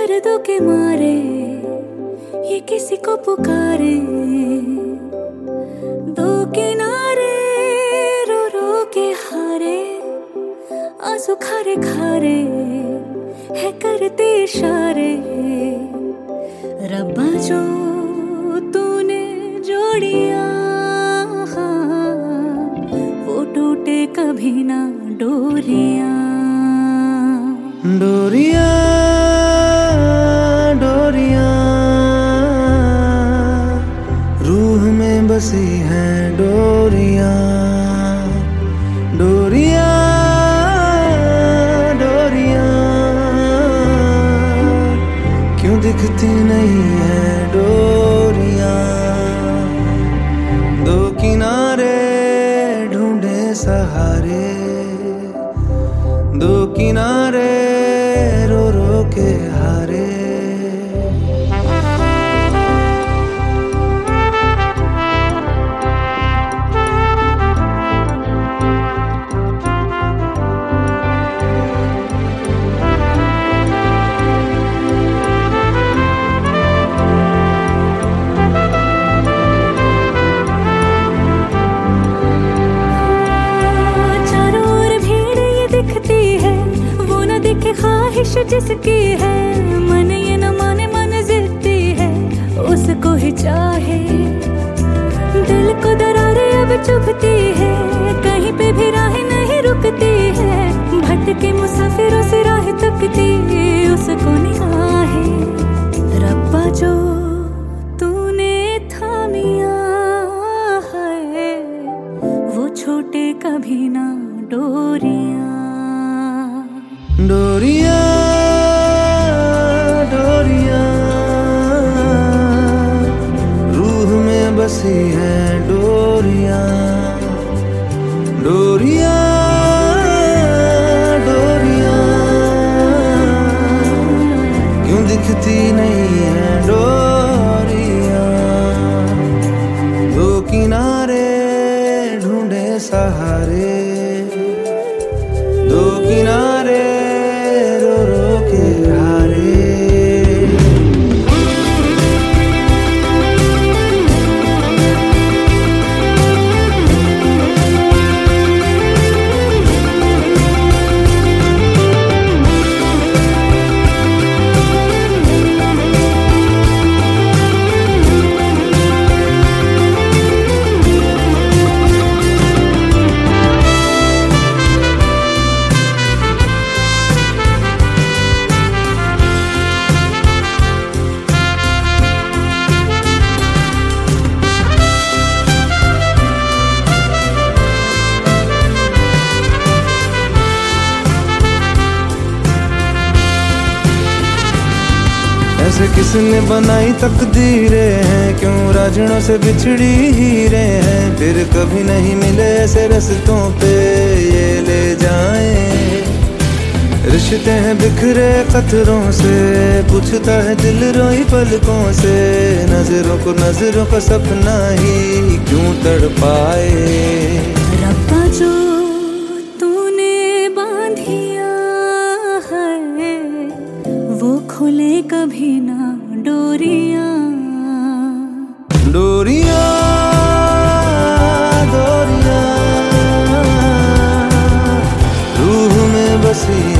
दर्दों के मारे ये किसी को पुकारे, दो किनारे रो रो के हारे, आंसू खारे खारे है करते इशारे। रब्बा जो तूने जोड़िया वो टूटे कभी ना डोरियां। डोरियां डोरियां रूह में बसी हैं डोरियां। डोरियां डोरियां क्यों दिखती नहीं है डोरियां। दो किनारे ढूंढे सहारे, दो किनारे रो रो के हारे। ख्वाहिश जिसकी है मन ये न माने, मन जिद्दी है उसको ही चाहे। दिल को दरारें अब चुभती है, कहीं पे भी राह नहीं रुकती है। भटके मुसाफिरों से राह तकती उसको निगाहे। रब्बा जो तूने थामिया है वो छोटे कभी ना डोरियां। डोरियां डोरियां रूह में बसी है डोरियां। डोरियां डोरियां क्यों दिखती नहीं है डोरियां। दो किनारे ढूंढे सहारे, दो किनारे ऐसे किसने बनाई तकदीरें हैं, क्यों राजनों से बिछड़ी हीरें हैं। फिर कभी नहीं मिले ऐसे रस्तों पे ये ले जाएं। रिश्ते हैं बिखरे कतरों से, पूछता है दिल रोई पलकों से। नजरों का सपना ही क्यों तड़पाए। रब्बा जो तूने बांधिया है वो खुले कभी ना डोरियां। डोरियां डोरियां रूह में बसी